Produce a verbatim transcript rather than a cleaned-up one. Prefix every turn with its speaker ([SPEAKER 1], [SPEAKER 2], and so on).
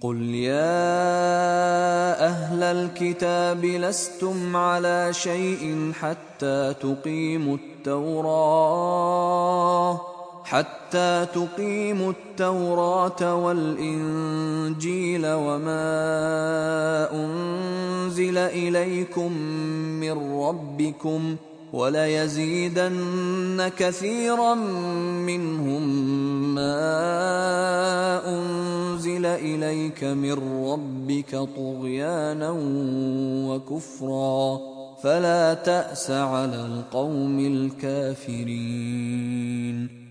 [SPEAKER 1] قل يا أهل الكتاب لستم على شيء حتى تقيموا التوراة حتى تقيموا التوراة والإنجيل وما أنزل إليكم من ربكم وليزيدن كثيرا منهم ما أنزل إليك من ربك طغيانا وكفرا فلا تأس على القوم الكافرين.